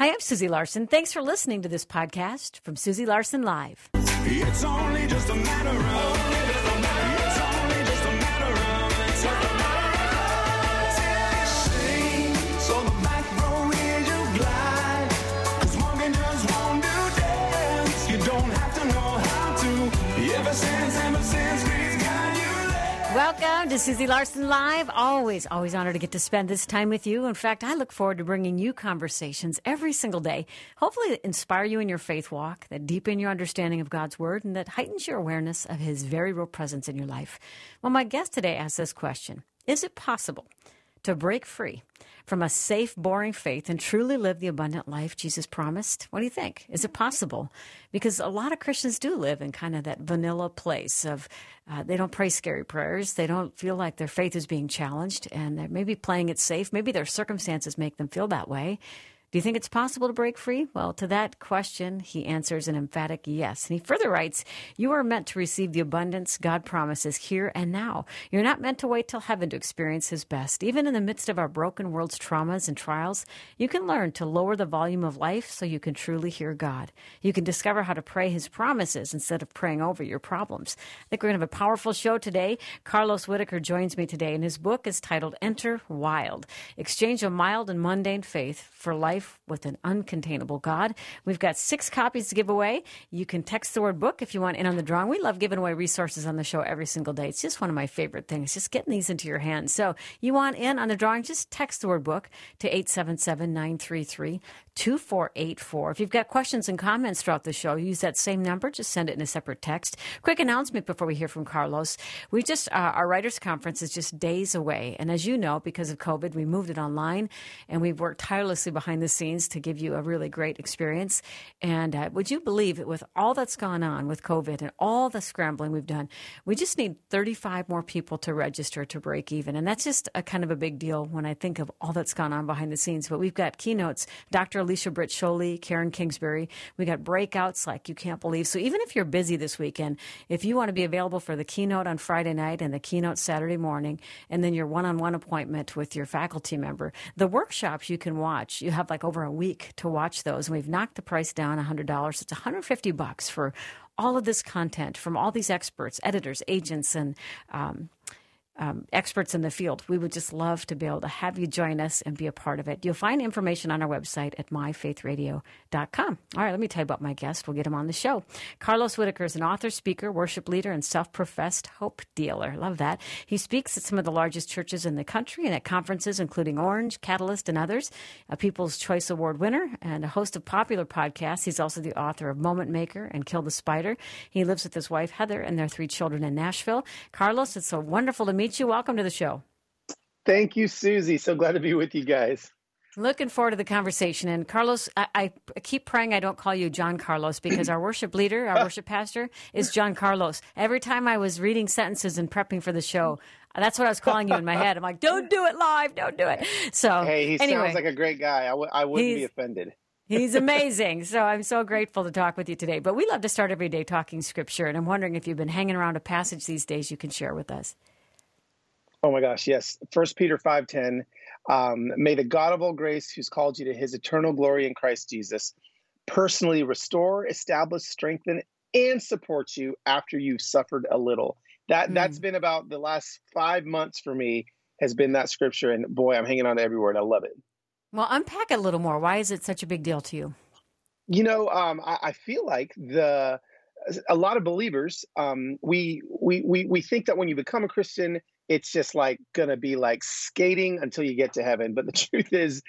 Hi, I'm Susie Larson. Thanks for listening to this podcast from Susie Larson Live. It's only just a matter of it's only just a matter of so the back row is you glide, 'cause walking just won't do dance. You don't have to know how to. Ever since we've got you there. Welcome to Susie Larson Live. Always honored to get to spend this time with you. In fact, I look forward to bringing you conversations every single day, hopefully that inspire you in your faith walk, that deepen your understanding of God's Word, and that heightens your awareness of His very real presence in your life. Well, my guest today asks this question: is it possible to break free from a safe, boring faith and truly live the abundant life Jesus promised? What do you think? Is it possible? Because a lot of Christians do live in kind of that vanilla place of they don't pray scary prayers. They don't feel like their faith is being challenged, and they're maybe playing it safe. Maybe their circumstances make them feel that way. Do you think it's possible to break free? Well, to that question, he answers an emphatic yes. And he further writes, you are meant to receive the abundance God promises here and now. You're not meant to wait till heaven to experience His best. Even in the midst of our broken world's traumas and trials, you can learn to lower the volume of life so you can truly hear God. You can discover how to pray His promises instead of praying over your problems. I think we're going to have a powerful show today. Carlos Whitaker joins me today, and his book is titled Enter Wild: Exchange a Mild and Mundane Faith for Life with an Uncontainable God. We've got 6 copies to give away. You can text the word book if you want in on the drawing. We love giving away resources on the show every single day. It's just one of my favorite things, just getting these into your hands. So you want in on the drawing, just text the word book to 877-933-2484. If you've got questions and comments throughout the show, use that same number. Just send it in a separate text. Quick announcement before we hear from Carlos. We just, our Writers Conference is just days away. And as you know, because of COVID, we moved it online, and we've worked tirelessly behind the scenes to give you a really great experience. And would you believe it, with all that's gone on with COVID and all the scrambling we've done, we just need 35 more people to register to break even. And that's just a kind of a big deal when I think of all that's gone on behind the scenes. But we've got keynotes, Dr. Alicia Britt Scholey, Karen Kingsbury. We got breakouts like you can't believe. So even if you're busy this weekend, if you want to be available for the keynote on Friday night and the keynote Saturday morning, and then your one-on-one appointment with your faculty member, the workshops you can watch, you have like over a week to watch those. And we've knocked the price down $100. It's $150 for all of this content from all these experts, editors, agents, and experts in the field. We would just love to be able to have you join us and be a part of it. You'll find information on our website at myfaithradio.com. All right, let me tell you about my guest. We'll get him on the show. Carlos Whitaker is an author, speaker, worship leader, and self-professed hope dealer. Love that. He speaks at some of the largest churches in the country and at conferences including Orange, Catalyst, and others. A People's Choice Award winner and a host of popular podcasts. He's also the author of Moment Maker and Kill the Spider. He lives with his wife, Heather, and their 3 children in Nashville. Carlos, it's so wonderful to meet you. Welcome to the show. Thank you, Susie. So glad to be with you guys. Looking forward to the conversation. And Carlos, I keep praying I don't call you John Carlos, because our worship leader, our worship pastor, is John Carlos. Every time I was reading sentences and prepping for the show, that's what I was calling you in my head. I'm like, don't do it live. Don't do it. So hey, he anyway, sounds like a great guy. I wouldn't be offended. He's amazing. So I'm so grateful to talk with you today. But we love to start every day talking Scripture. And I'm wondering if you've been hanging around a passage these days you can share with us. Oh my gosh, yes. 1 Peter 5:10. May the God of all grace, who's called you to His eternal glory in Christ Jesus, personally restore, establish, strengthen, and support you after you've suffered a little. That's been about the last 5 months for me, has been that scripture. And boy, I'm hanging on to every word. I love it. Well, unpack it a little more. Why is it such a big deal to you? You know, I feel like a lot of believers, we think that when you become a Christian, it's just like going to be like skating until you get to heaven. But the truth is,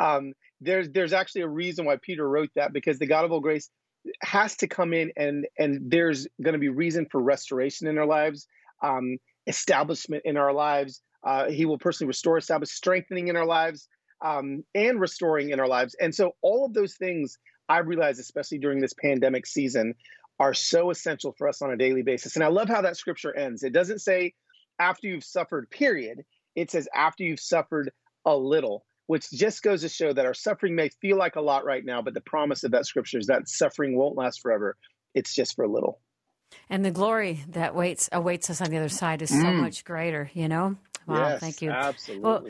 there's actually a reason why Peter wrote that, because the God of all grace has to come in and there's going to be reason for restoration in our lives, establishment in our lives. He will personally restore, establish, strengthening in our lives, and restoring in our lives. And so all of those things, I realize, especially during this pandemic season, are so essential for us on a daily basis. And I love how that scripture ends. It doesn't say after you've suffered, period. It says after you've suffered a little, which just goes to show that our suffering may feel like a lot right now, but the promise of that scripture is that suffering won't last forever. It's just for a little. And the glory that awaits us on the other side is so much greater, you know? Wow, yes, thank you. Absolutely. Well,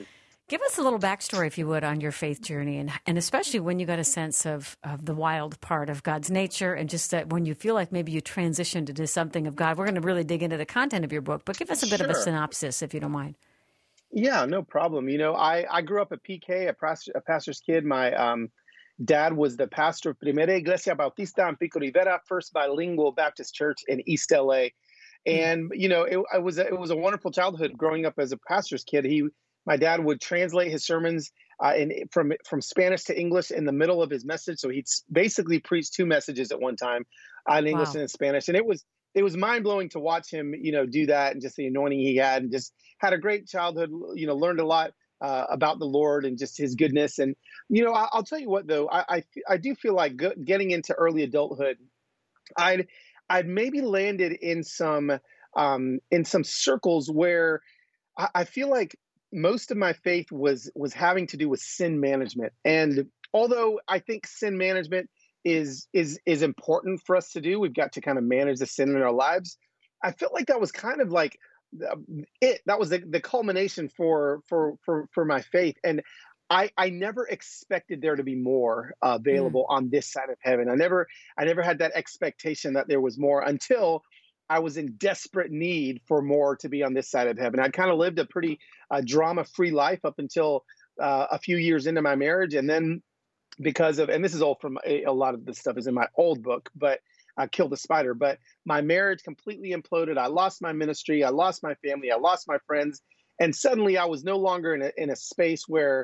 Give us a little backstory, if you would, on your faith journey, and especially when you got a sense of the wild part of God's nature, and just that when you feel like maybe you transitioned into something of God. We're going to really dig into the content of your book, but give us a bit of a Sure. synopsis, if you don't mind. Yeah, no problem. I grew up a PK, a pastor's kid. My dad was the pastor of Primera Iglesia Bautista in Pico Rivera, first bilingual Baptist church in East LA. And it was a wonderful childhood growing up as a pastor's kid. My dad would translate his sermons from Spanish to English in the middle of his message. So he'd basically preach two messages at one time, in English Wow. and in Spanish. And it was mind blowing to watch him, do that, and just the anointing he had, and just had a great childhood. Learned a lot about the Lord and just His goodness. And I'll tell you what, though, I do feel like getting into early adulthood, I'd maybe landed in some circles where I feel like most of my faith was having to do with sin management. And although I think sin management is important for us to do, we've got to kind of manage the sin in our lives. I felt like that was kind of like that was the culmination for my faith. And I never expected there to be more available on this side of heaven. I never had that expectation that there was more until I was in desperate need for more to be on this side of heaven. I'd kind of lived a pretty drama-free life up until a few years into my marriage. And then and this is all from a lot of this stuff is in my old book, but Kill the Spider. But my marriage completely imploded. I lost my ministry. I lost my family. I lost my friends. And suddenly I was no longer in a space where,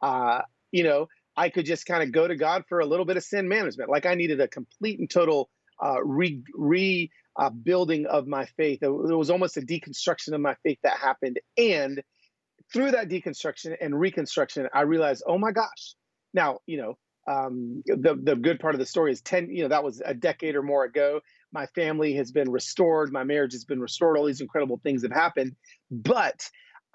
I could just kind of go to God for a little bit of sin management. Like I needed a complete and total building of my faith. There was almost a deconstruction of my faith that happened. And through that deconstruction and reconstruction, I realized, oh my gosh. Now, the good part of the story is that was a decade or more ago. My family has been restored. My marriage has been restored. All these incredible things have happened. But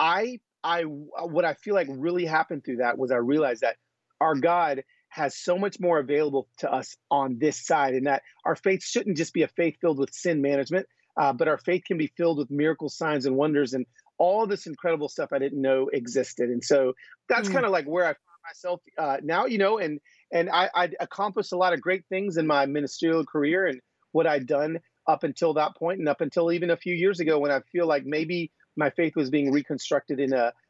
what I feel like really happened through that was I realized that our God has so much more available to us on this side, and that our faith shouldn't just be a faith filled with sin management, but our faith can be filled with miracles, signs, and wonders, and all this incredible stuff I didn't know existed. And so that's kind of like where I find myself now, and I'd accomplished a lot of great things in my ministerial career and what I'd done up until that point, and up until even a few years ago when I feel like maybe my faith was being reconstructed in a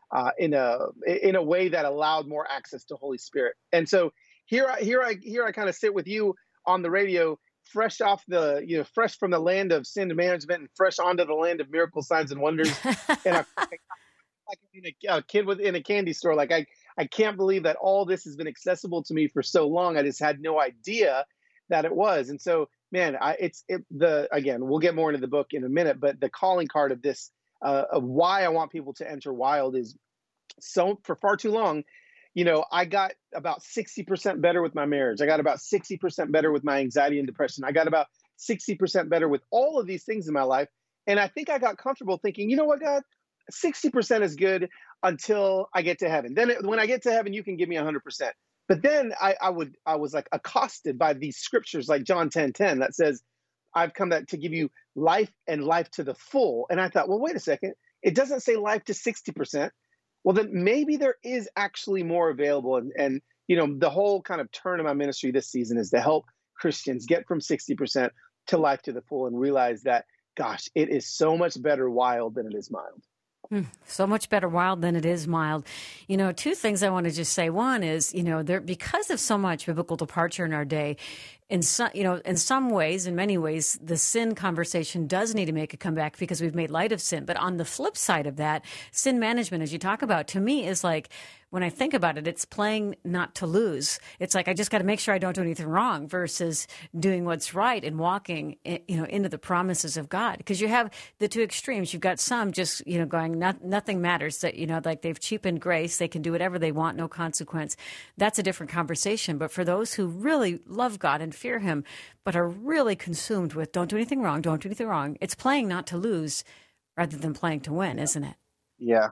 way that allowed more access to Holy Spirit. And so here I kind of sit with you on the radio, fresh from the land of sin management and fresh onto the land of miracle signs and wonders. And I like a kid in a candy store. Like I can't believe that all this has been accessible to me for so long. I just had no idea that it was. And so, man, again, we'll get more into the book in a minute, but the calling card of this, of why I want people to enter wild is for far too long, I got about 60% better with my marriage. I got about 60% better with my anxiety and depression. I got about 60% better with all of these things in my life. And I think I got comfortable thinking, you know what, God, 60% is good until I get to heaven. Then when I get to heaven, you can give me 100%. But then I was like accosted by these scriptures like John 10:10 that says, I've come to give you life and life to the full. And I thought, well, wait a second. It doesn't say life to 60%. Well, then maybe there is actually more available. And the whole kind of turn of my ministry this season is to help Christians get from 60% to life to the full and realize that, gosh, it is so much better wild than it is mild. So much better wild than it is mild. Two things I want to just say. One is, because of so much biblical departure in our day, in some ways, in many ways, the sin conversation does need to make a comeback because we've made light of sin. But on the flip side of that, sin management, as you talk about, to me is like, when I think about it, it's playing not to lose. It's like, I just got to make sure I don't do anything wrong versus doing what's right and walking, into the promises of God. Because you have the two extremes. You've got some just, going, nothing matters, that, like they've cheapened grace. They can do whatever they want, no consequence. That's a different conversation. But for those who really love God and fear Him, but are really consumed with don't do anything wrong, don't do anything wrong, it's playing not to lose rather than playing to win, isn't it? Yeah.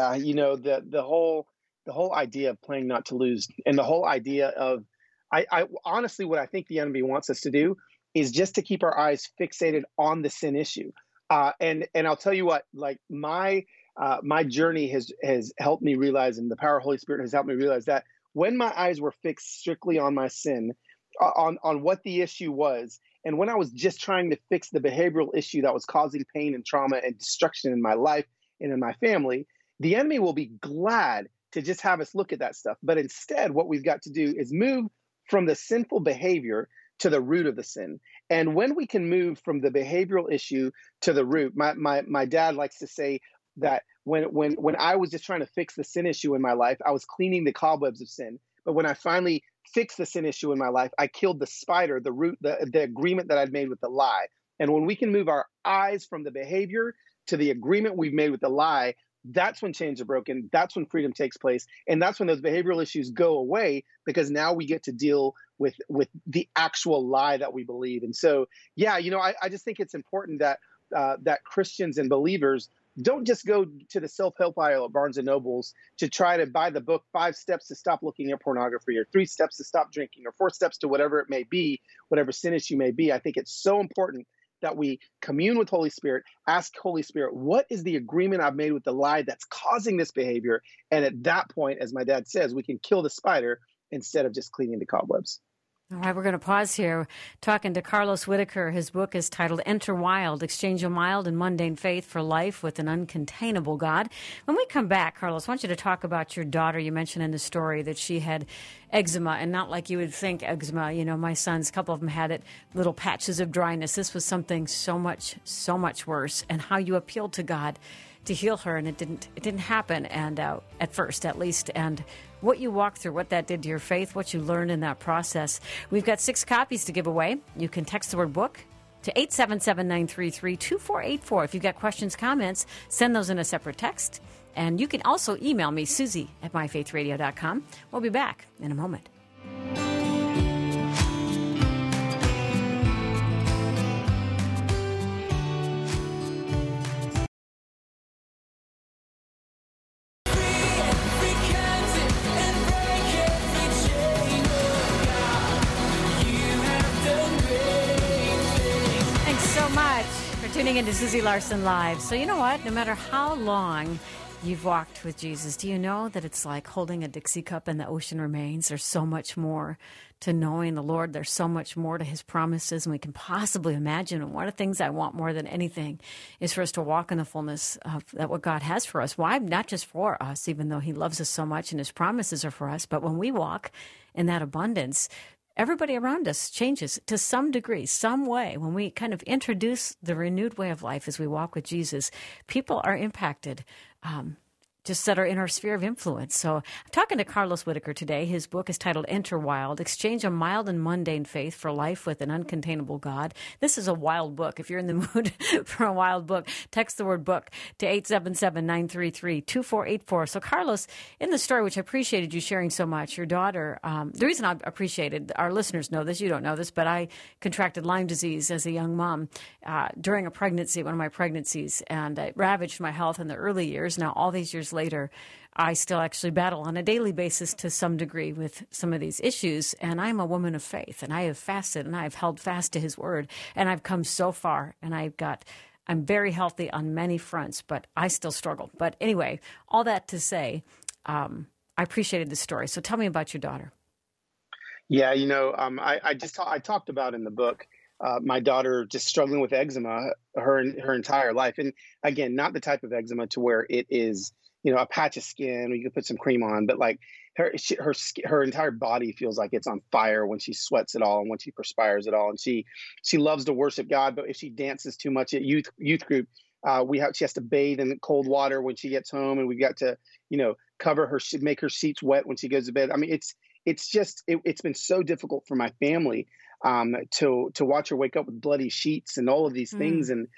The whole idea of playing not to lose, and the whole idea of, I honestly, what I think the enemy wants us to do is just to keep our eyes fixated on the sin issue. And I'll tell you what, like my journey has helped me realize, and the power of Holy Spirit has helped me realize that when my eyes were fixed strictly on my sin, on what the issue was, and when I was just trying to fix the behavioral issue that was causing pain and trauma and destruction in my life and in my family, the enemy will be glad to just have us look at that stuff. But instead, what we've got to do is move from the sinful behavior to the root of the sin. And when we can move from the behavioral issue to the root, my dad likes to say that when I was just trying to fix the sin issue in my life, I was cleaning the cobwebs of sin. But when I finally fixed the sin issue in my life, I killed the spider, the root, the agreement that I'd made with the lie. And when we can move our eyes from the behavior to the agreement we've made with the lie, that's when chains are broken. That's when freedom takes place. And that's when those behavioral issues go away, because now we get to deal with the actual lie that we believe. And so, yeah, I just think it's important that that Christians and believers don't just go to the self-help aisle at Barnes and Nobles to try to buy the book 5 Steps to Stop Looking at Pornography, or 3 Steps to Stop Drinking, or 4 Steps to whatever it may be, whatever sin issue may be. I think it's so important that we commune with Holy Spirit, ask Holy Spirit, what is the agreement I've made with the lie that's causing this behavior? And at that point, as my dad says, we can kill the spider instead of just cleaning the cobwebs. All right, we're going to pause here talking to Carlos Whitaker. His book is titled Enter Wild, Exchange a Mild and Mundane Faith for Life with an Uncontainable God. When we come back, Carlos, I want you to talk about your daughter. You mentioned in the story that she had eczema, and not like you would think eczema. My sons, a couple of them had it, little patches of dryness. This was something so much worse, and how you appealed to God to heal her, and it didn't happen, and at first at least, and what you walked through, what that did to your faith, what you learned in that process. We've got 6 copies to give away. You can text the word book to 877-933-2484. If you've got questions, comments, send those in a separate text. And you can also email me, Susie@myfaithradio.com. We'll be back in a moment. Tuning into Susie Larson Live. So you know what? No matter how long you've walked with Jesus, do you know that it's like holding a Dixie cup and the ocean remains? There's so much more to knowing the Lord. There's so much more to his promises than we can possibly imagine. And one of the things I want more than anything is for us to walk in the fullness of that what God has for us. Why? Not just for us, even though he loves us so much and his promises are for us, but when we walk in that abundance, everybody around us changes to some degree, some way. When we kind of introduce the renewed way of life as we walk with Jesus, people are impacted just that are in our sphere of influence. So I'm talking to Carlos Whitaker today. His book is titled Enter Wild, Exchange a Mild and Mundane Faith for Life with an Uncontainable God. This is a wild book. If you're in the mood for a wild book, text the word book to 877-933-2484. So Carlos, in the story, which I appreciated you sharing so much, your daughter, the reason I appreciated, our listeners know this, you don't know this, but I contracted Lyme disease as a young mom during a pregnancy, one of my pregnancies, and it ravaged my health in the early years. Now, all these years later, I still actually battle on a daily basis to some degree with some of these issues. And I'm a woman of faith, and I have fasted, and I've held fast to his word, and I've come so far, and I'm very healthy on many fronts, but I still struggle. But anyway, all that to say, I appreciated the story. So tell me about your daughter. Yeah, I talked about in the book, my daughter just struggling with eczema her entire life. And again, not the type of eczema to where it is, a patch of skin, or you can put some cream on, but like her entire body feels like it's on fire when she sweats at all and when she perspires at all. And she loves to worship God, but if she dances too much at youth group, she has to bathe in cold water when she gets home, and we've got to, cover her, make her sheets wet when she goes to bed. I mean, it's been so difficult for my family to watch her wake up with bloody sheets and all of these things. And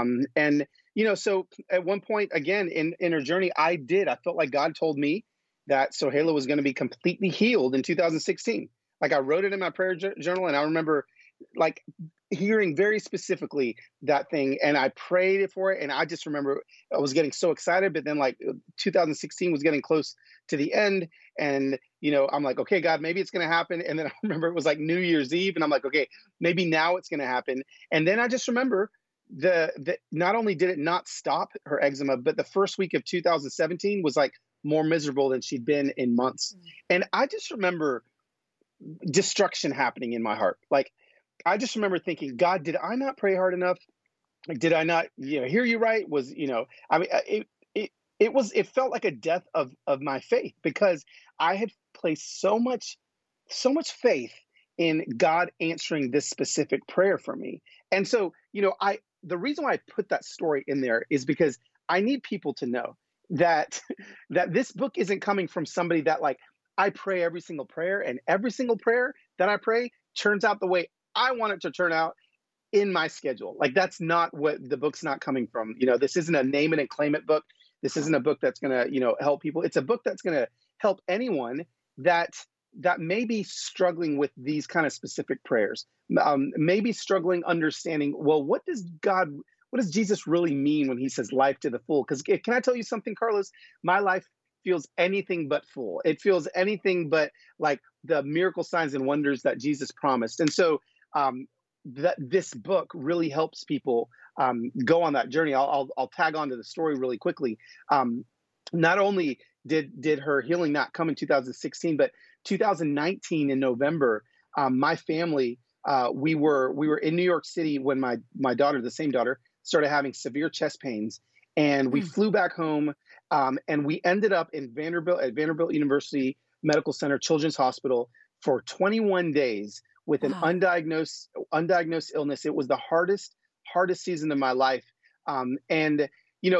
so at one point, again, in her journey, I felt like God told me that Sohaila was going to be completely healed in 2016. Like, I wrote it in my prayer journal, and I remember like hearing very specifically that thing, and I prayed for it. And I just remember I was getting so excited, but then like 2016 was getting close to the end, and I'm like, okay, God, maybe it's going to happen. And then I remember it was like New Year's Eve, and I'm like, okay, maybe now it's going to happen. And then I just remember the not only did it not stop her eczema, but the first week of 2017 was like more miserable than she'd been in months. And I just remember destruction happening in my heart. Like, I just remember thinking, God, did I not pray hard enough? Like, did I not, hear you right? Was, I mean, it felt like a death of my faith, because I had placed so much faith in God answering this specific prayer for me. And so, the reason why I put that story in there is because I need people to know that that this book isn't coming from somebody that, like, I pray every single prayer, and every single prayer that I pray turns out the way I want it to turn out in my schedule. Like, that's not what the book's not coming from. This isn't a name it and claim it book. This isn't a book that's going to, help people. It's a book that's going to help anyone that may be struggling with these kind of specific prayers, maybe struggling understanding, well, what does Jesus really mean when he says life to the full? Because can I tell you something, Carlos? My life feels anything but full. It feels anything but like the miracle signs and wonders that Jesus promised. And so that this book really helps people go on that journey. I'll tag on to the story really quickly. Not only did her healing not come in 2016, but 2019 in November, my family, we were in New York City when my daughter, the same daughter, started having severe chest pains, and we flew back home, and we ended up at Vanderbilt University Medical Center Children's Hospital for 21 days with an undiagnosed illness. It was the hardest season of my life, and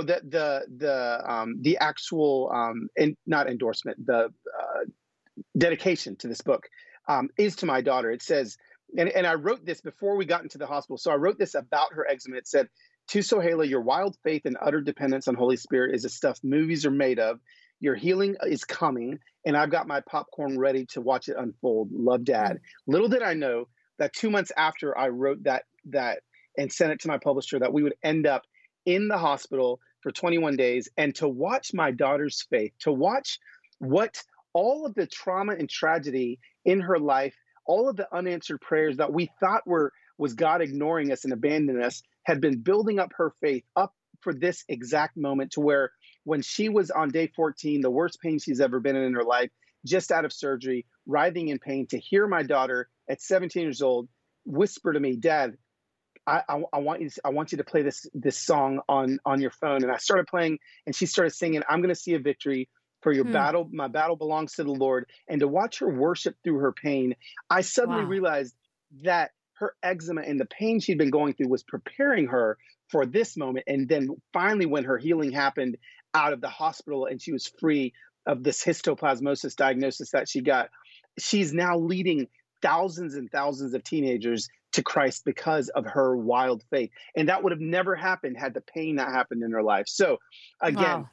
the actual not endorsement, the dedication to this book is to my daughter. It says, and I wrote this before we got into the hospital. So I wrote this about her eczema. It said, "To Sohaila, your wild faith and utter dependence on Holy Spirit is the stuff movies are made of. Your healing is coming, and I've got my popcorn ready to watch it unfold. Love, Dad." Little did I know that 2 months after I wrote that and sent it to my publisher, that we would end up in the hospital for 21 days, and to watch my daughter's faith, to watch what all of the trauma and tragedy in her life, all of the unanswered prayers that we thought was God ignoring us and abandoning us, had been building up her faith up for this exact moment, to where when she was on day 14, the worst pain she's ever been in her life, just out of surgery, writhing in pain, to hear my daughter at 17 years old whisper to me, "Dad, I want you to play this song on your phone." And I started playing, and she started singing, "I'm going to see a victory for your battle. My battle belongs to the Lord." And to watch her worship through her pain, I suddenly realized that her eczema and the pain she'd been going through was preparing her for this moment. And then finally, when her healing happened out of the hospital and she was free of this histoplasmosis diagnosis that she got, she's now leading thousands and thousands of teenagers to Christ because of her wild faith. And that would have never happened had the pain not happened in her life. So again,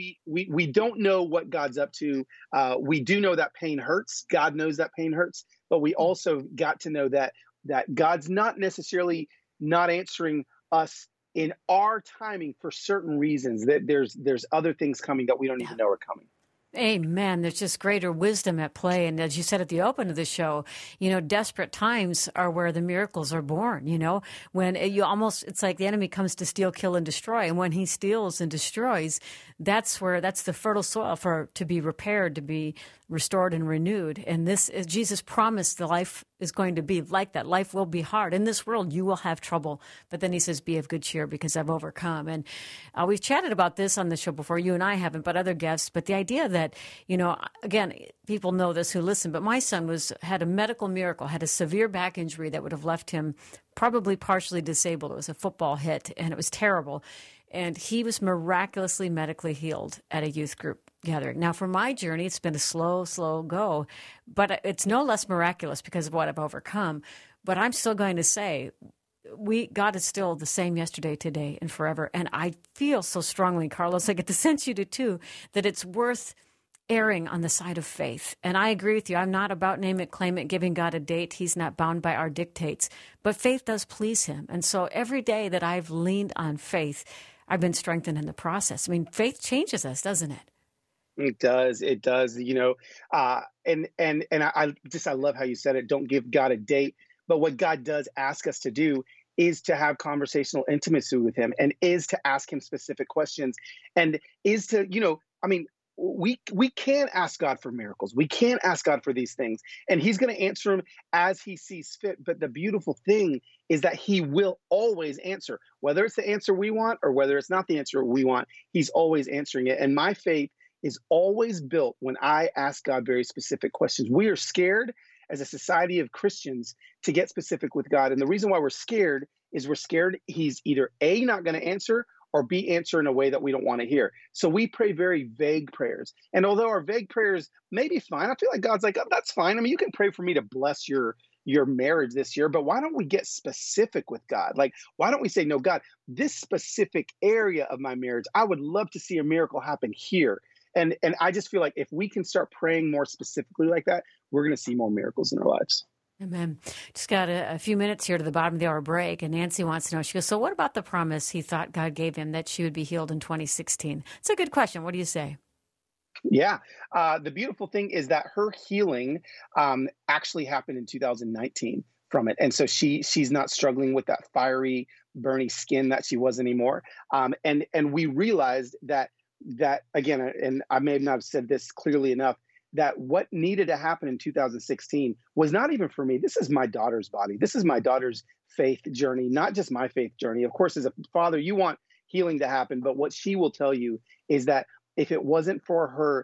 we don't know what God's up to. We do know that pain hurts. God knows that pain hurts, but we also got to know that God's not necessarily not answering us in our timing for certain reasons, that there's other things coming that we don't even know are coming. Amen. There's just greater wisdom at play. And as you said at the open of the show, desperate times are where the miracles are born, when it's like the enemy comes to steal, kill, and destroy. And when he steals and destroys, that's the fertile soil to be repaired, to be restored and renewed. And this is Jesus promised the life is going to be like that. Life will be hard. In this world, you will have trouble. But then he says, be of good cheer because I've overcome. And we've chatted about this on the show before. You and I haven't, but other guests. But the idea that, again, people know this who listen, but my son had a medical miracle, had a severe back injury that would have left him probably partially disabled. It was a football hit, and it was terrible. And he was miraculously medically healed at a youth group gathering. Now, for my journey, it's been a slow go, but it's no less miraculous because of what I've overcome. But I'm still going to say, God is still the same yesterday, today, and forever. And I feel so strongly, Carlos, I get to sense you do too, that it's worth erring on the side of faith. And I agree with you. I'm not about name it, claim it, giving God a date. He's not bound by our dictates. But faith does please him. And so every day that I've leaned on faith, I've been strengthened in the process. I mean, faith changes us, doesn't it? It does. And I love how you said it. Don't give God a date. But what God does ask us to do is to have conversational intimacy with him, and is to ask him specific questions, and is to, we can ask God for miracles. We can ask God for these things, and he's going to answer them as he sees fit. But the beautiful thing is that he will always answer, whether it's the answer we want or whether it's not the answer we want. He's always answering it. And my faith is always built when I ask God very specific questions. We are scared as a society of Christians to get specific with God. And the reason why we're scared is we're scared he's either A, not going to answer, or B, answer in a way that we don't want to hear. So we pray very vague prayers. And although our vague prayers may be fine, I feel like God's like, oh, that's fine. I mean, you can pray for me to bless your marriage this year, but why don't we get specific with God? Like, why don't we say, no, God, this specific area of my marriage, I would love to see a miracle happen here. And I just feel like if we can start praying more specifically like that, we're going to see more miracles in our lives. Amen. Just got a few minutes here to the bottom of the hour break, and Nancy wants to know, she goes, so what about the promise he thought God gave him that she would be healed in 2016? It's a good question. What do you say? Yeah. The beautiful thing is that her healing actually happened in 2019 from it. And so she's not struggling with that fiery, burning skin that she was anymore. And we realized that again, and I may not have said this clearly enough, that what needed to happen in 2016 was not even for me. This is my daughter's body. This is my daughter's faith journey, not just my faith journey. Of course, as a father, you want healing to happen. But what she will tell you is that if it wasn't for her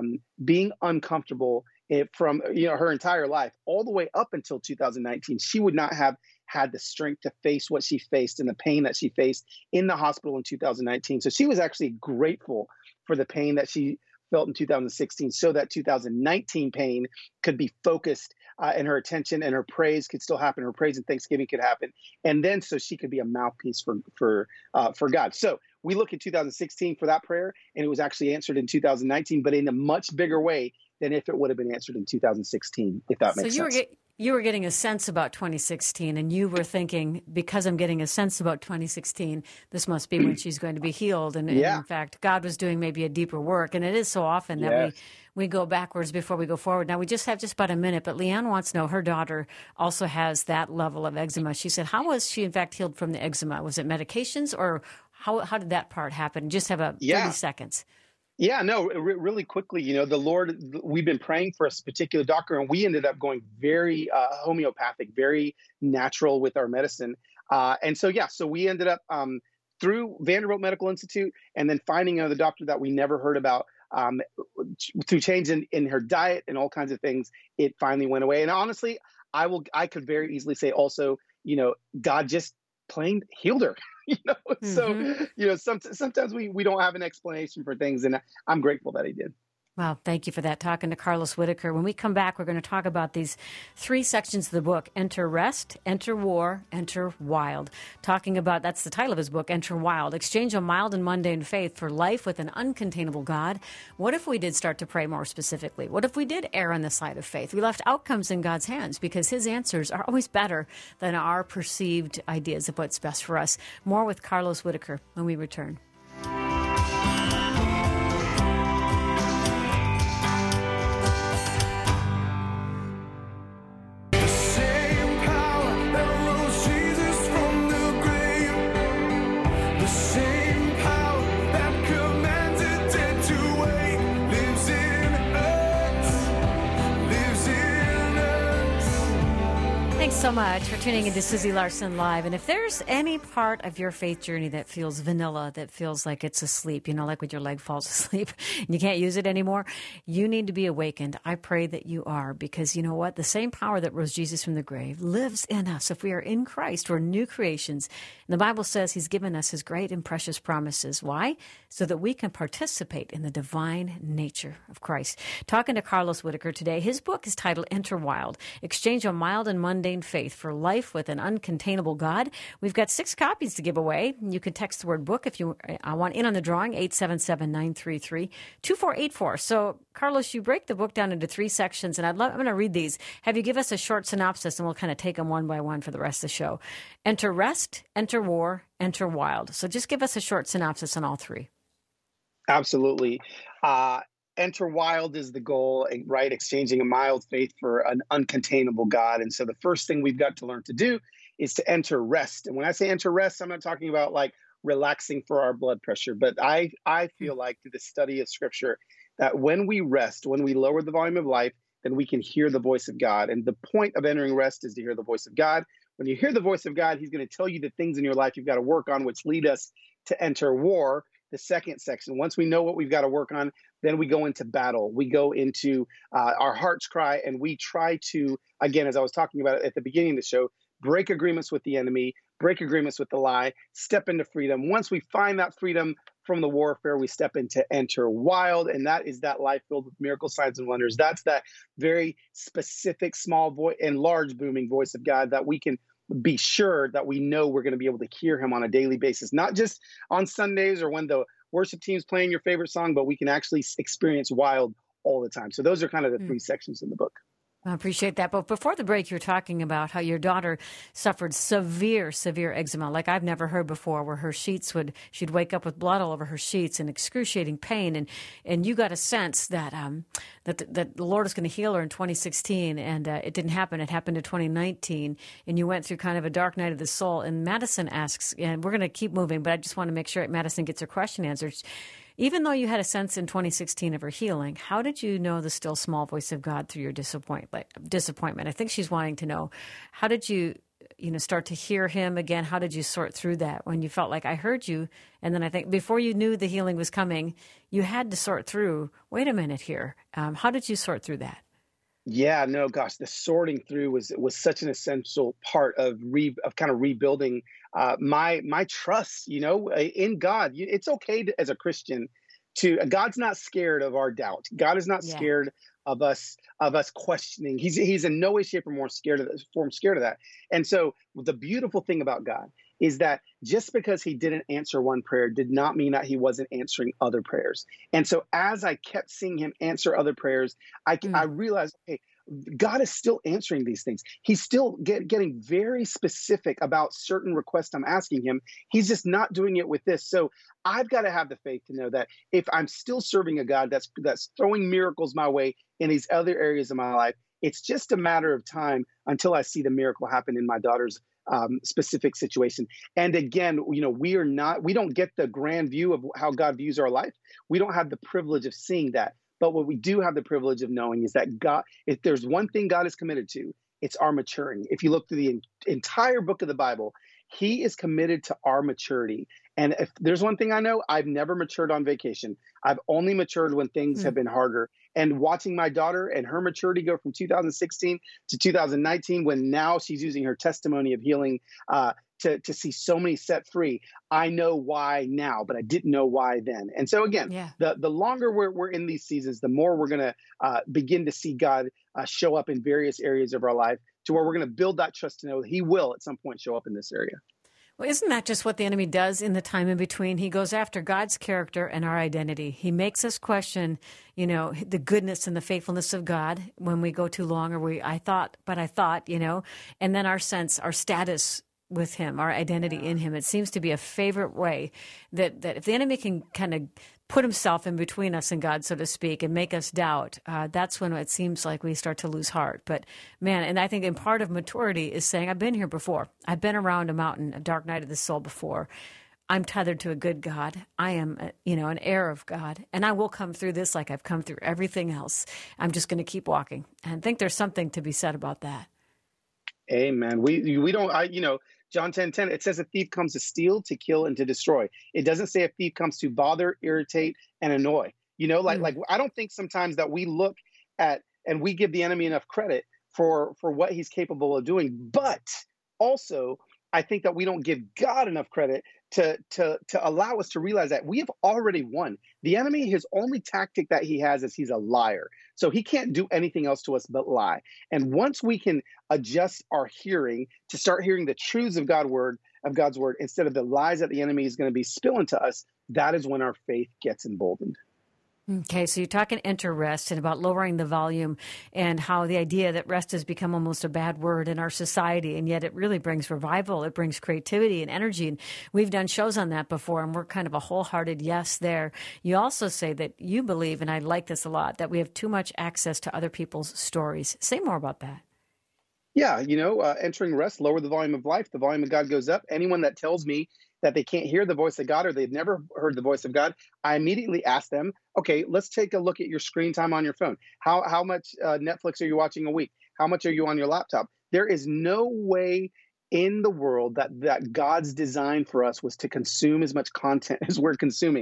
being uncomfortable from her entire life, all the way up until 2019, she would not have had the strength to face what she faced and the pain that she faced in the hospital in 2019. So she was actually grateful for the pain that she felt in 2016 so that 2019 pain could be focused and her attention and her praise could still happen. Her praise and thanksgiving could happen. And then so she could be a mouthpiece for God. So we look at 2016 for that prayer, and it was actually answered in 2019, but in a much bigger way than if it would have been answered in 2016, if that makes sense. You were getting a sense about 2016, and you were thinking, because I'm getting a sense about 2016, this must be when she's going to be healed. And in fact, God was doing maybe a deeper work. And it is so often that we go backwards before we go forward. Now, we just have about a minute, but Leanne wants to know, her daughter also has that level of eczema. She said, how was she, in fact, healed from the eczema? Was it medications, or how did that part happen? Just have 30 seconds. Yeah, no, really quickly, the Lord, we've been praying for a particular doctor, and we ended up going very homeopathic, very natural with our medicine. So we ended up through Vanderbilt Medical Institute, and then finding another doctor that we never heard about through change in her diet and all kinds of things, it finally went away. And honestly, I could very easily say also, God just plain healed her. So sometimes we don't have an explanation for things, and I'm grateful that he did. Well, thank you for that. Talking to Carlos Whitaker. When we come back, we're going to talk about these 3 sections of the book: Enter Rest, Enter War, Enter Wild. Talking about, that's the title of his book, Enter Wild. Exchange a mild and mundane faith for life with an uncontainable God. What if we did start to pray more specifically? What if we did err on the side of faith? We left outcomes in God's hands, because his answers are always better than our perceived ideas of what's best for us. More with Carlos Whitaker when we return. So much for tuning into Susie Larson Live. And if there's any part of your faith journey that feels vanilla, that feels like it's asleep, like when your leg falls asleep and you can't use it anymore, you need to be awakened. I pray that you are, because you know what? The same power that rose Jesus from the grave lives in us. If we are in Christ, we're new creations. And the Bible says he's given us his great and precious promises. Why? So that we can participate in the divine nature of Christ. Talking to Carlos Whitaker today. His book is titled Enter Wild: Exchange a Mild and Mundane Faith for Life with an Uncontainable God. We've got 6 copies to give away. You can text the word book if you want in on the drawing, 877-933-2484. So, Carlos, you break the book down into 3 sections, and I'm going to read these. Have you give us a short synopsis, and we'll kind of take them one by one for the rest of the show. Enter Rest, Enter War, Enter Wild. So just give us a short synopsis on all 3. Absolutely. enter wild is the goal, right? Exchanging a mild faith for an uncontainable God. And so the first thing we've got to learn to do is to enter rest. And when I say enter rest, I'm not talking about like relaxing for our blood pressure, but I feel like through the study of Scripture that when we rest, when we lower the volume of life, then we can hear the voice of God. And the point of entering rest is to hear the voice of God. When you hear the voice of God, he's going to tell you the things in your life you've got to work on, which lead us to enter war, the second section. Once we know what we've got to work on, then we go into battle. We go into our heart's cry, and we try to, again, as I was talking about at the beginning of the show, break agreements with the enemy, break agreements with the lie, step into freedom. Once we find that freedom from the warfare, we step into enter wild, and that is that life filled with miracle signs and wonders. That's that very specific small voice and large booming voice of God that we can be sure that we know we're going to be able to hear him on a daily basis, not just on Sundays or when the worship team's playing your favorite song, but we can actually experience wild all the time. So those are kind of the three sections in the book. I appreciate that. But before the break, you're talking about how your daughter suffered severe eczema, like I've never heard before, where her sheets she'd wake up with blood all over her sheets and excruciating pain. And you got a sense that that the Lord is going to heal her in 2016, and it didn't happen. It happened in 2019, and you went through kind of a dark night of the soul. And Madison asks, and we're going to keep moving, but I just want to make sure Madison gets her question answered. Even though you had a sense in 2016 of her healing, how did you know the still small voice of God through your disappointment? I think she's wanting to know, how did you start to hear him again? How did you sort through that when you felt like, I heard you? And then I think before you knew the healing was coming, you had to sort through, wait a minute here. How did you sort through that? Yeah, no, gosh, the sorting through was such an essential part of kind of rebuilding my trust, in God. It's okay to, as a Christian, God's not scared of our doubt. God is not scared of us questioning. He's in no way, shape, or form scared of that. And so the beautiful thing about God is that just because he didn't answer one prayer did not mean that he wasn't answering other prayers. And so as I kept seeing him answer other prayers, I realized, okay, God is still answering these things. He's still getting very specific about certain requests I'm asking him. He's just not doing it with this. So I've got to have the faith to know that if I'm still serving a God that's throwing miracles my way in these other areas of my life, it's just a matter of time until I see the miracle happen in my daughter's specific situation. And again, we don't get the grand view of how God views our life. We don't have the privilege of seeing that. But what we do have the privilege of knowing is that God, if there's one thing God is committed to, it's our maturing. If you look through the entire book of the Bible, he is committed to our maturity. And if there's one thing I know, I've never matured on vacation. I've only matured when things have been harder. And watching my daughter and her maturity go from 2016 to 2019, when now she's using her testimony of healing to see so many set free, I know why now, but I didn't know why then. And so again, the longer we're in these seasons, the more we're going to begin to see God show up in various areas of our life, to where we're going to build that trust to know that he will at some point show up in this area. Well, isn't that just what the enemy does in the time in between? He goes after God's character and our identity. He makes us question, the goodness and the faithfulness of God when we go too long, or I thought, and then our status with him, our identity in him. It seems to be a favorite way that if the enemy can kind of put himself in between us and God, so to speak, and make us doubt, that's when it seems like we start to lose heart. But man, and I think in part of maturity is saying, I've been here before. I've been around a mountain, a dark night of the soul before. I'm tethered to a good God. I am, an heir of God, and I will come through this like I've come through everything else. I'm just going to keep walking. And I think there's something to be said about that. Amen. We don't, John 10:10, it says a thief comes to steal, to kill, and to destroy. It doesn't say a thief comes to bother, irritate, and annoy. Like I don't think sometimes that we look at and we give the enemy enough credit for what he's capable of doing. But also, I think that we don't give God enough credit to allow us to realize that we have already won. The enemy, his only tactic that he has is he's a liar. So he can't do anything else to us but lie. And once we can adjust our hearing to start hearing the truths of God's word, instead of the lies that the enemy is going to be spilling to us, that is when our faith gets emboldened. Okay, so you're talking enter rest and about lowering the volume and how the idea that rest has become almost a bad word in our society, and yet it really brings revival. It brings creativity and energy. And we've done shows on that before, and we're kind of a wholehearted yes there. You also say that you believe, and I like this a lot, that we have too much access to other people's stories. Say more about that. Yeah, entering rest, lower the volume of life. The volume of God goes up. Anyone that tells me that they can't hear the voice of God or they've never heard the voice of God, I immediately ask them, okay, let's take a look at your screen time on your phone. How much Netflix are you watching a week? How much are you on your laptop? There is no way in the world that God's design for us was to consume as much content as we're consuming.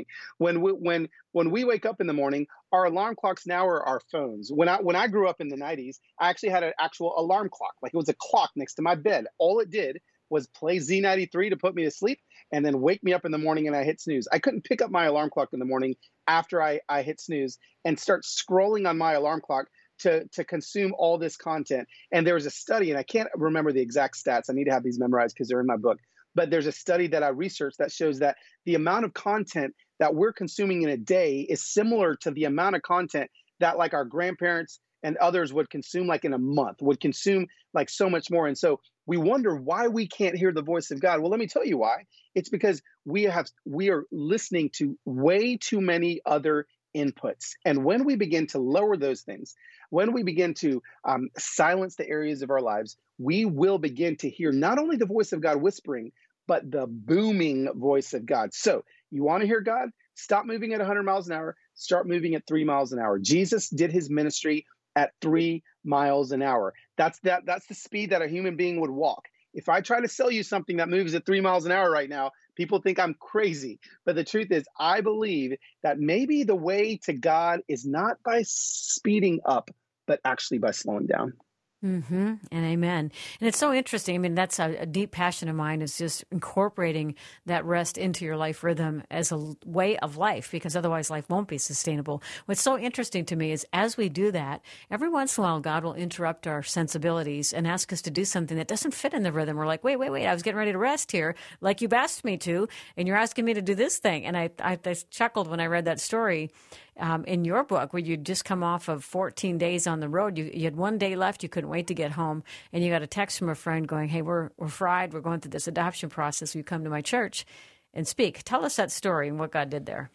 When we wake up in the morning, our alarm clocks now are our phones. When I grew up in the 90s, I actually had an actual alarm clock. Like, it was a clock next to my bed. All it did was play Z93 to put me to sleep and then wake me up in the morning, and I hit snooze. I couldn't pick up my alarm clock in the morning after I hit snooze and start scrolling on my alarm clock to consume all this content. And there was a study, and I can't remember the exact stats. I need to have these memorized because they're in my book. But there's a study that I researched that shows that the amount of content that we're consuming in a day is similar to the amount of content that, like, our grandparents and others would consume, like, in a month, would consume, like, so much more. And so we wonder why we can't hear the voice of God. Well, let me tell you why. It's because we are listening to way too many other inputs. And when we begin to lower those things, when we begin to silence the areas of our lives, we will begin to hear not only the voice of God whispering, but the booming voice of God. So you want to hear God? Stop moving at 100 miles an hour. Start moving at 3 miles an hour. Jesus did his ministry at 3 miles an hour. That's the speed that a human being would walk. If I try to sell you something that moves at 3 miles an hour right now, people think I'm crazy. But the truth is, I believe that maybe the way to God is not by speeding up, but actually by slowing down. Mm-hmm. And amen. And it's so interesting. I mean, that's a deep passion of mine, is just incorporating that rest into your life rhythm as a way of life, because otherwise life won't be sustainable. What's so interesting to me is, as we do that, every once in a while, God will interrupt our sensibilities and ask us to do something that doesn't fit in the rhythm. We're like, wait, I was getting ready to rest here, like you've asked me to, and you're asking me to do this thing. And I chuckled when I read that story in your book, where you'd just come off of 14 days on the road. You had one day left. You couldn't wait to get home. And you got a text from a friend going, hey, we're fried. We're going through this adoption process. Will you come to my church and speak? Tell us that story and what God did there.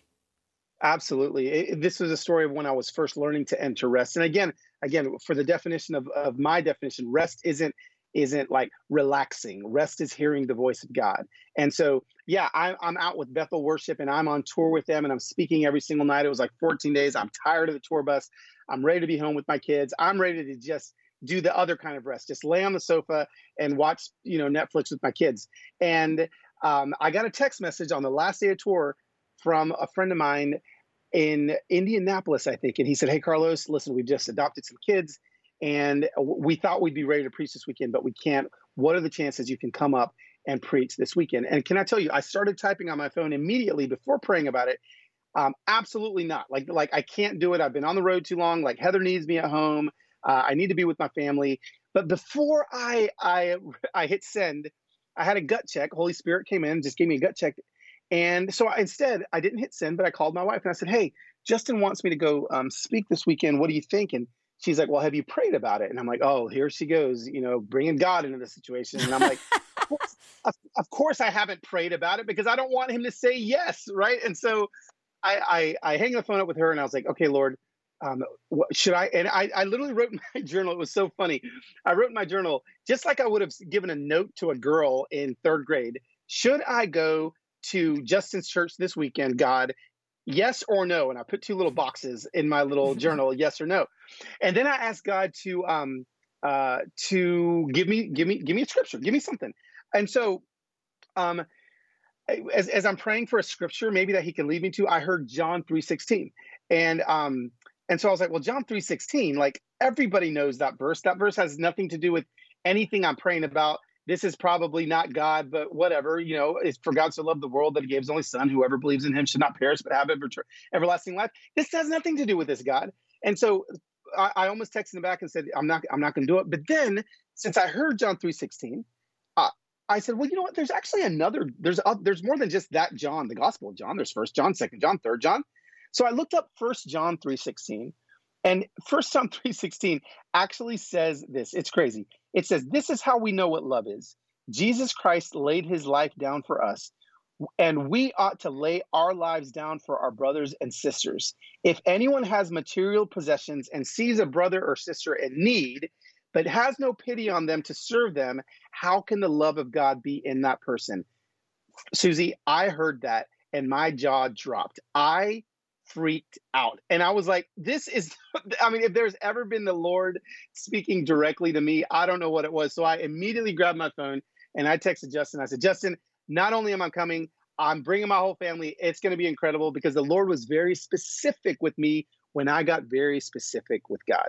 Absolutely. This was a story of when I was first learning to enter rest. And again, for the definition of my definition, rest isn't like relaxing. Rest is hearing the voice of God. And so, yeah, I'm out with Bethel Worship, and I'm on tour with them, and I'm speaking every single night. It was like 14 days. I'm tired of the tour bus. I'm ready to be home with my kids. I'm ready to just do the other kind of rest, just lay on the sofa and watch, Netflix with my kids. And I got a text message on the last day of tour from a friend of mine in Indianapolis, I think. And he said, hey, Carlos, listen, we just adopted some kids, and we thought we'd be ready to preach this weekend, but we can't. What are the chances you can come up and preach this weekend? And can I tell you, I started typing on my phone immediately before praying about it. Absolutely not. Like I can't do it. I've been on the road too long. Like, Heather needs me at home. I need to be with my family. But before I hit send, I had a gut check. Holy Spirit came in, just gave me a gut check. And so instead, I didn't hit send, but I called my wife and I said, hey, Justin wants me to go speak this weekend. What do you think? And she's like, well, have you prayed about it? And I'm like, oh, here she goes, bringing God into the situation. And I'm like, of course I haven't prayed about it, because I don't want him to say yes, right? And so I hang the phone up with her, and I was like, okay, Lord, what should I? And I literally wrote in my journal. It was so funny. I wrote in my journal, just like I would have given a note to a girl in third grade. Should I go to Justin's church this weekend, God? Yes or no? And I put 2 little boxes in my little journal, yes or no. And then I asked God to give me a scripture, give me something. And so, as I'm praying for a scripture, maybe that he can lead me to, I heard John 3:16, and so I was like, well, John 3:16, like, everybody knows that verse. That verse has nothing to do with anything I'm praying about. This is probably not God, but whatever, it's for God so loved the world that he gave his only son. Whoever believes in him should not perish, but have everlasting life. This has nothing to do with this, God. And so I almost texted him back and said, I'm not going to do it. But then, since I heard John 3:16, I said, well, you know what? There's actually there's more than just that John, the Gospel of John. There's 1 John, 2 John, 3 John. So I looked up 1 John 3:16, and 1 John 3:16 actually says this. It's crazy. It says, "This is how we know what love is. Jesus Christ laid his life down for us, and we ought to lay our lives down for our brothers and sisters. If anyone has material possessions and sees a brother or sister in need, but has no pity on them to serve them, how can the love of God be in that person?" Susie, I heard that and my jaw dropped. I freaked out. And I was like, this is, I mean, if there's ever been the Lord speaking directly to me, I don't know what it was. So I immediately grabbed my phone and I texted Justin. I said, Justin, not only am I coming, I'm bringing my whole family. It's going to be incredible, because the Lord was very specific with me when I got very specific with God.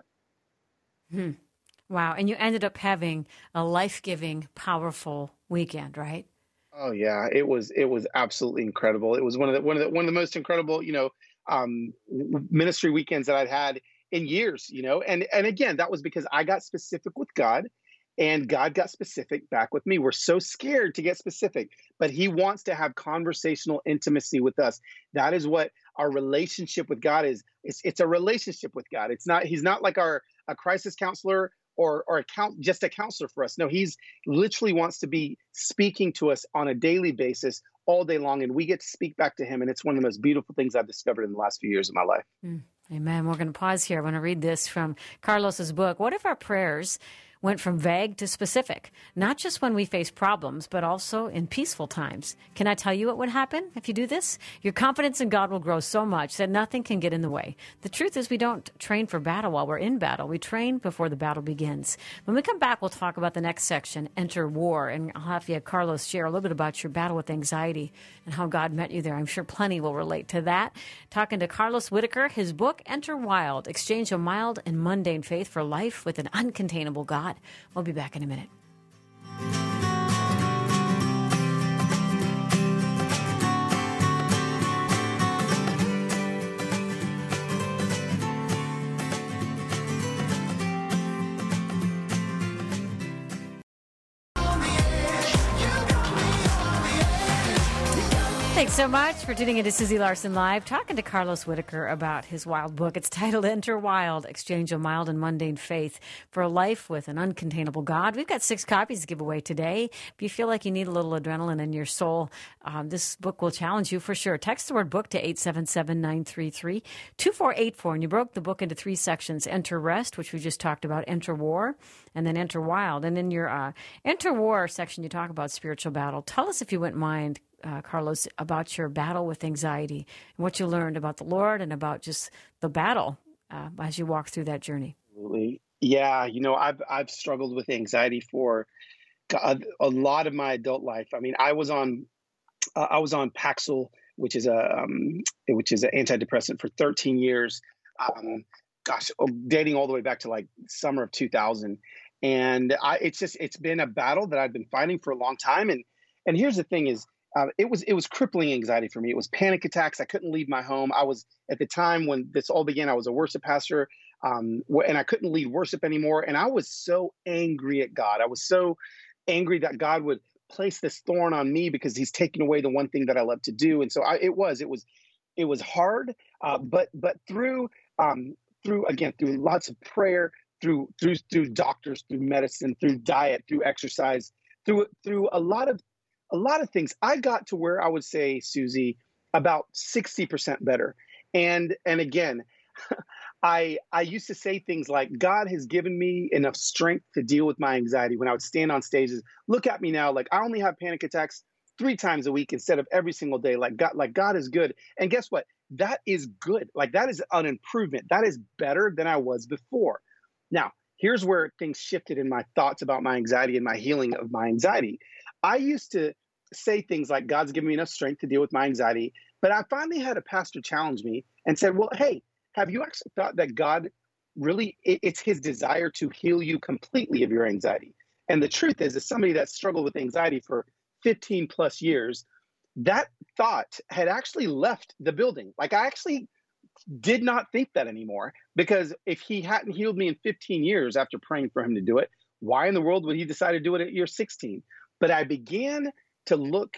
Wow. And you ended up having a life-giving, powerful weekend, right? Oh yeah, it was absolutely incredible. It was one of the most incredible, ministry weekends that I'd had in years, and again, that was because I got specific with God, and God got specific back with me. We're so scared to get specific, but he wants to have conversational intimacy with us. That is what our relationship with God is. It's a relationship with God. He's not like a crisis counselor or just a counselor for us. No, he's literally wants to be speaking to us on a daily basis all day long, and we get to speak back to him. And it's one of the most beautiful things I've discovered in the last few years of my life. Amen. We're going to pause here. I want to read this from Carlos's book. What if our prayers went from vague to specific, not just when we face problems, but also in peaceful times? Can I tell you what would happen if you do this? Your confidence in God will grow so much that nothing can get in the way. The truth is, we don't train for battle while we're in battle. We train before the battle begins. When we come back, we'll talk about the next section, Enter War, and I'll have you, Carlos, share a little bit about your battle with anxiety and how God met you there. I'm sure plenty will relate to that. Talking to Carlos Whitaker, his book, Enter Wild, Exchange a Mild and Mundane Faith for Life with an Uncontainable God. We'll be back in a minute. Thanks so much for tuning into Susie Larson Live, talking to Carlos Whitaker about his wild book. It's titled Enter Wild, Exchange a Mild and Mundane Faith for a Life with an Uncontainable God. We've got 6 copies to give away today. If you feel like you need a little adrenaline in your soul, this book will challenge you for sure. Text the word book to 877-933-2484. And you broke the book into 3 sections: Enter Rest, which we just talked about, Enter War, and then Enter Wild. And in your Enter War section, you talk about spiritual battle. Tell us, if you wouldn't mind, Carlos, about your battle with anxiety and what you learned about the Lord and about just the battle as you walk through that journey. Absolutely. Yeah. I've struggled with anxiety for a lot of my adult life. I mean, I was on Paxil, which is an antidepressant, for 13 years. Dating all the way back to like summer of 2000. And it's been a battle that I've been fighting for a long time. And here's the thing is, it was crippling anxiety for me. It was panic attacks. I couldn't leave my home. I was, at the time when this all began, I was a worship pastor, and I couldn't lead worship anymore. And I was so angry at God. I was so angry that God would place this thorn on me because he's taking away the one thing that I love to do. And so it was hard, but through lots of prayer, through doctors, through medicine, through diet, through exercise, through a lot of things, I got to where I would say, Susie, about 60% better. And again, I used to say things like, God has given me enough strength to deal with my anxiety. When I would stand on stages, look at me now, like I only have panic attacks 3 times a week instead of every single day. Like God is good. And guess what? That is good. Like that is an improvement. That is better than I was before. Now, here's where things shifted in my thoughts about my anxiety and my healing of my anxiety. I used to say things like, God's given me enough strength to deal with my anxiety. But I finally had a pastor challenge me and said, well, hey, have you actually thought that God really, it's his desire to heal you completely of your anxiety? And the truth is, as somebody that struggled with anxiety for 15 plus years, that thought had actually left the building. Like I actually did not think that anymore, because if he hadn't healed me in 15 years after praying for him to do it, why in the world would he decide to do it at year 16? But I began to look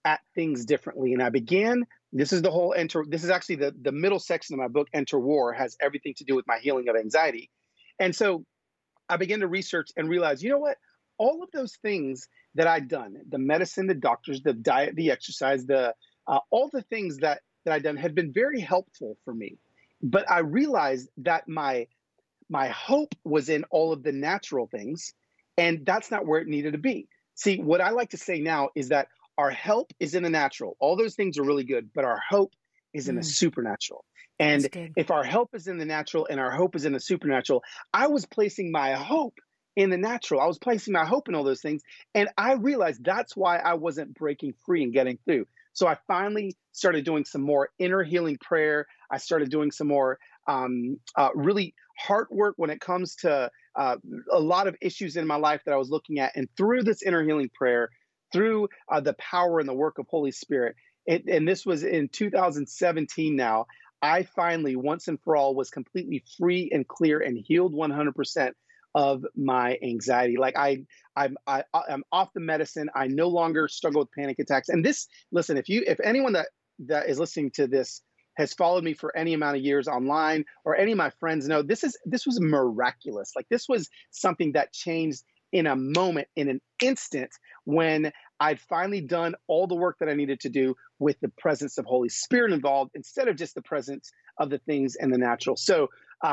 at things differently. And I began, this is the whole this is actually the middle section of my book, Enter War, has everything to do with my healing of anxiety. And so I began to research and realize, you know what? All of those things that I'd done, the medicine, the doctors, the diet, the exercise, all the things that I'd done had been very helpful for me. But I realized that my hope was in all of the natural things, and that's not where it needed to be. See, what I like to say now is that our help is in the natural. All those things are really good, but our hope is in the supernatural. And if our help is in the natural and our hope is in the supernatural, I was placing my hope in the natural. I was placing my hope in all those things. And I realized that's why I wasn't breaking free and getting through. So I finally started doing some more inner healing prayer. I started doing some more really heart work when it comes to a lot of issues in my life that I was looking at. And through this inner healing prayer, through the power and the work of Holy Spirit, and this was in 2017 now, I finally, once and for all, was completely free and clear and healed 100% of my anxiety. Like I'm off the medicine. I no longer struggle with panic attacks. And this, listen, if anyone that is listening to this has followed me for any amount of years online, or any of my friends know, this was miraculous. Like, this was something that changed in a moment, in an instant, when I'd finally done all the work that I needed to do with the presence of Holy Spirit involved, instead of just the presence of the things in the natural. So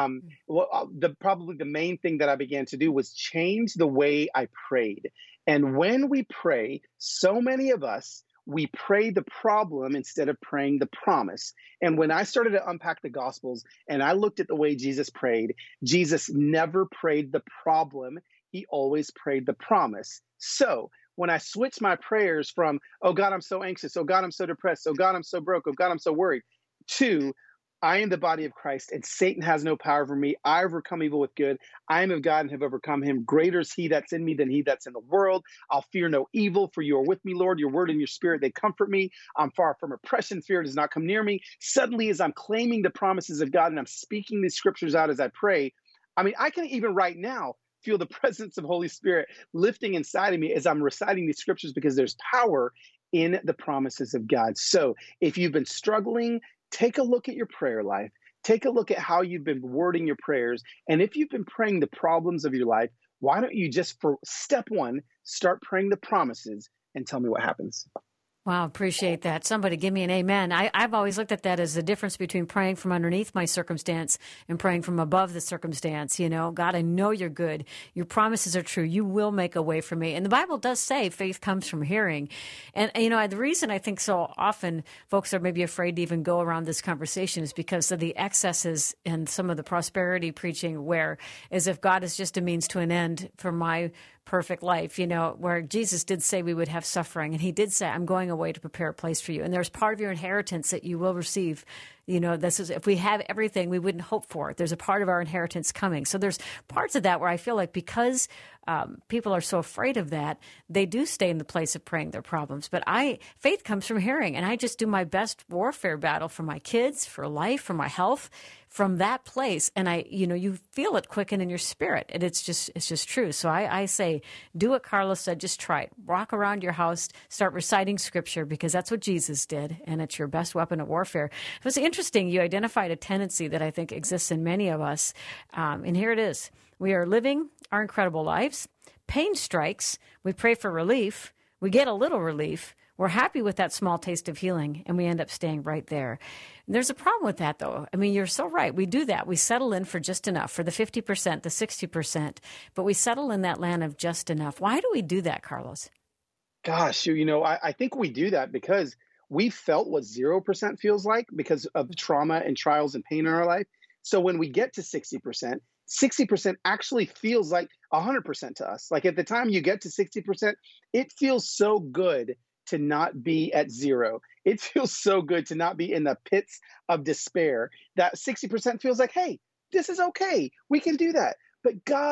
probably the main thing that I began to do was change the way I prayed. And when we pray, so many of us, we pray the problem instead of praying the promise. And when I started to unpack the Gospels and I looked at the way Jesus prayed, Jesus never prayed the problem. He always prayed the promise. So when I switched my prayers from, oh God, I'm so anxious, oh God, I'm so depressed, oh God, I'm so broke, oh God, I'm so worried, to, I am the body of Christ and Satan has no power over me. I overcome evil with good. I am of God and have overcome him. Greater is he that's in me than he that's in the world. I'll fear no evil, for you are with me, Lord. Your word and your spirit, they comfort me. I'm far from oppression. Fear does not come near me. Suddenly, as I'm claiming the promises of God and I'm speaking these scriptures out as I pray, I mean, I can even right now feel the presence of Holy Spirit lifting inside of me as I'm reciting these scriptures, because there's power in the promises of God. So if you've been struggling, take a look at your prayer life. Take a look at how you've been wording your prayers. And if you've been praying the problems of your life, why don't you just, for step one, start praying the promises and tell me what happens. Wow, appreciate that. Somebody give me an amen. I've always looked at that as the difference between praying from underneath my circumstance and praying from above the circumstance. You know, God, I know you're good. Your promises are true. You will make a way for me. And the Bible does say faith comes from hearing. And, you know, the reason I think so often folks are maybe afraid to even go around this conversation is because of the excesses and some of the prosperity preaching, where as if God is just a means to an end for my perfect life, you know, where Jesus did say we would have suffering. And he did say, I'm going away to prepare a place for you. And there's part of your inheritance that you will receive. You know, this is, if we have everything, we wouldn't hope for it. There's a part of our inheritance coming. So there's parts of that where I feel like because people are so afraid of that, they do stay in the place of praying their problems. But faith comes from hearing, and I just do my best warfare battle for my kids, for life, for my health, from that place. And you feel it quicken in your spirit, and it's just true. So I say, do what Carlos said. Just try it. Walk around your house, start reciting scripture, because that's what Jesus did, and it's your best weapon of warfare. It was interesting. You identified a tendency that I think exists in many of us, and here it is. We are living our incredible lives. Pain strikes. We pray for relief. We get a little relief. We're happy with that small taste of healing, and we end up staying right there. And there's a problem with that, though. I mean, you're so right. We do that. We settle in for just enough, for the 50%, the 60%, but we settle in that land of just enough. Why do we do that, Carlos? Gosh, I think we do that because we felt what 0% feels like because of trauma and trials and pain in our life. So when we get to 60%, 60% actually feels like 100% to us. Like, at the time you get to 60%, it feels so good to not be at zero. It feels so good to not be in the pits of despair. That 60% feels like, hey, this is okay. We can do that. But God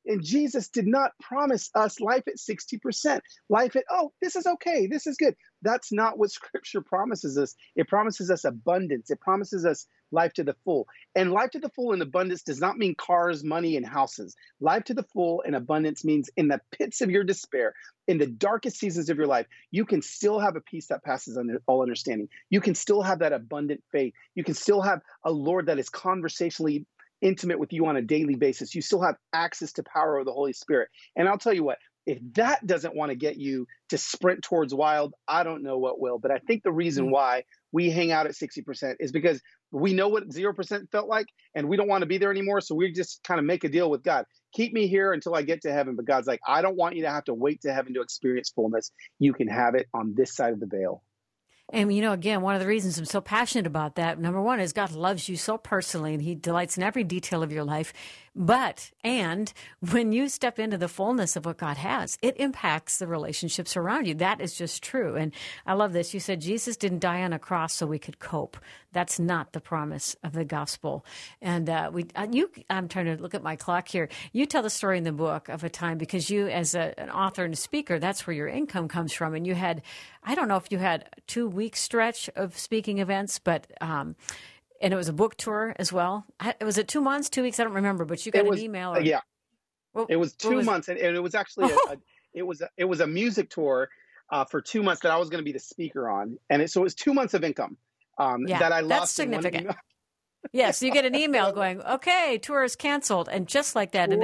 And Jesus did not promise us life at 60%, life at, oh, this is okay, this is good. That's not what Scripture promises us. It promises us abundance. It promises us life to the full. And life to the full and abundance does not mean cars, money, and houses. Life to the full and abundance means in the pits of your despair, in the darkest seasons of your life, you can still have a peace that passes all understanding. You can still have that abundant faith. You can still have a Lord that is conversationally intimate with you on a daily basis. You still have access to power of the Holy Spirit. And I'll tell you what, if that doesn't want to get you to sprint towards wild, I don't know what will. But I think the reason why we hang out at 60% is because we know what 0% felt like, and we don't want to be there anymore. So we just kind of make a deal with God. Keep me here until I get to heaven. But God's like, I don't want you to have to wait to heaven to experience fullness. You can have it on this side of the veil. And, again, one of the reasons I'm so passionate about that, number one, is God loves you so personally, and he delights in every detail of your life. And when you step into the fullness of what God has, it impacts the relationships around you. That is just true. And I love this. You said Jesus didn't die on a cross so we could cope. That's not the promise of the gospel. And I'm trying to look at my clock here. You tell the story in the book of a time, because you, as an author and a speaker, that's where your income comes from. And you had, I don't know if you had a 2-week stretch of speaking events, but and it was a book tour as well. Was it 2 months, 2 weeks? I don't remember, but you got an email. Yeah, it was 2 months, and it was actually it was a music tour for 2 months that I was going to be the speaker on, and so it was 2 months of income that I lost. That's significant. Yes, you get an email going, okay, tour is canceled, and just like that.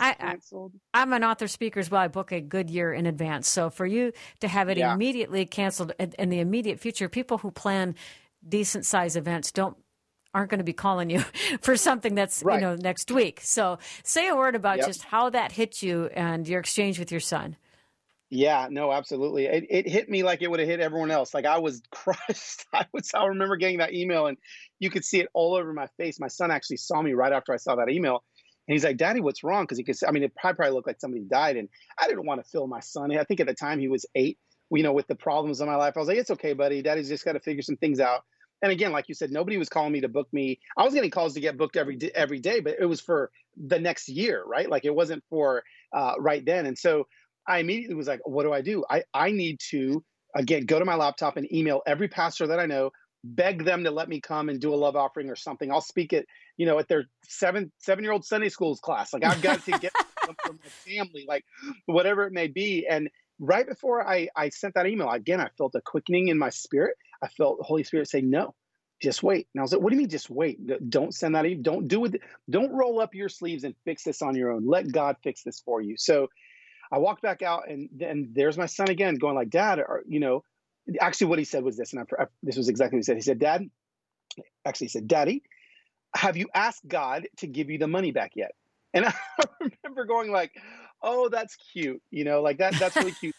I'm an author speaker as well. I book a good year in advance. So for you to have it immediately canceled in the immediate future, people who plan decent size events aren't going to be calling you for something that's next week. So say a word about just how that hit you and your exchange with your son. Yeah, no, absolutely. It hit me like it would have hit everyone else. Like I was crushed. I remember getting that email, and you could see it all over my face. My son actually saw me right after I saw that email, and he's like, "Daddy, what's wrong?" Because he could. It probably looked like somebody died, and I didn't want to feel my son. I think at the time he was 8. With the problems in my life, I was like, "It's okay, buddy. Daddy's just got to figure some things out." And again, like you said, nobody was calling me to book me. I was getting calls to get booked every day, but it was for the next year, right? Like it wasn't for right then. And so I immediately was like, what do? I need to, again, go to my laptop and email every pastor that I know, beg them to let me come and do a love offering or something. I'll speak at their seven-year-old Sunday schools class. Like I've got to get them from my family, like whatever it may be. And right before I sent that email, again, I felt a quickening in my spirit. I felt the Holy Spirit say, no, just wait. And I was like, what do you mean just wait? Don't send that email. Don't do it. Don't roll up your sleeves and fix this on your own. Let God fix this for you. So I walked back out, and there's my son again going like, Dad, actually what he said was this. And this was exactly what he said. He said, Daddy, have you asked God to give you the money back yet? And I remember going like, oh, that's cute. That's really cute.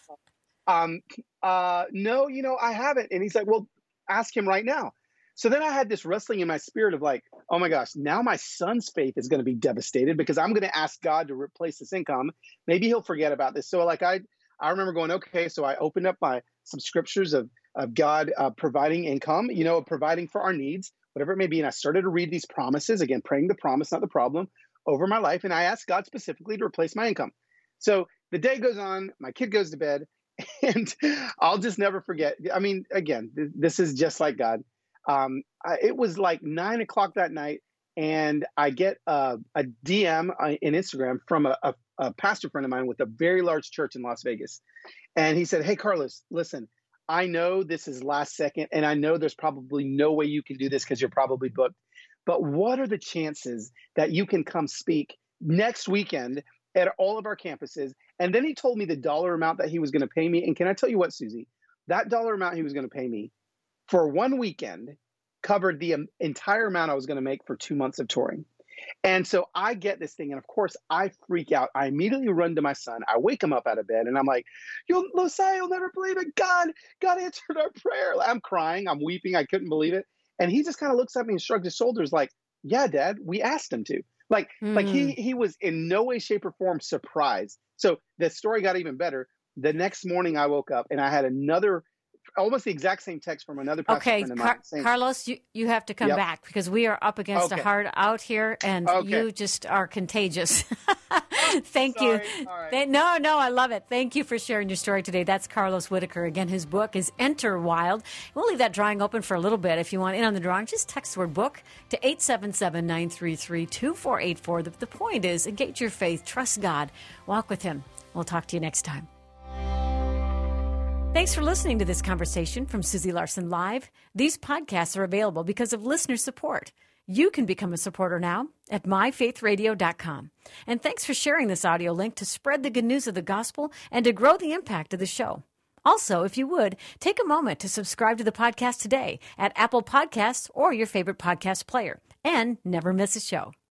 No, I haven't. And he's like, well, ask him right now. So then I had this wrestling in my spirit of like, oh my gosh, now my son's faith is going to be devastated because I'm going to ask God to replace this income. Maybe he'll forget about this. So like I remember going, okay, so I opened up some scriptures of God providing income, providing for our needs, whatever it may be. And I started to read these promises, again, praying the promise, not the problem, over my life. And I asked God specifically to replace my income. So the day goes on, my kid goes to bed, and I'll just never forget. Again, this is just like God. It was like 9:00 that night, and I get a DM in Instagram from a pastor friend of mine with a very large church in Las Vegas. And he said, hey, Carlos, listen, I know this is last second, and I know there's probably no way you can do this because you're probably booked. But what are the chances that you can come speak next weekend at all of our campuses? And then he told me the dollar amount that he was going to pay me. And can I tell you what, Susie, that dollar amount he was going to pay me for one weekend covered the entire amount I was going to make for 2 months of touring. And so I get this thing, and of course I freak out. I immediately run to my son. I wake him up out of bed, and I'm like, Losai, you'll never believe it. God answered our prayer. I'm crying. I'm weeping. I couldn't believe it. And he just kind of looks at me and shrugged his shoulders like, yeah, Dad, we asked him to. Like he was in no way, shape, or form surprised. So the story got even better. The next morning I woke up and I had almost the exact same text from another pastor friend of mine. Carlos, you have to come back because we are up against a hard out here, and you just are contagious. Thank you. Sorry. All right. No, I love it. Thank you for sharing your story today. That's Carlos Whitaker. Again, his book is Enter Wild. We'll leave that drawing open for a little bit. If you want in on the drawing, just text the word book to 877-933-2484. The point is, engage your faith, trust God, walk with Him. We'll talk to you next time. Thanks for listening to this conversation from Susie Larson Live. These podcasts are available because of listener support. You can become a supporter now at myfaithradio.com. And thanks for sharing this audio link to spread the good news of the gospel and to grow the impact of the show. Also, if you would, take a moment to subscribe to the podcast today at Apple Podcasts or your favorite podcast player. And never miss a show.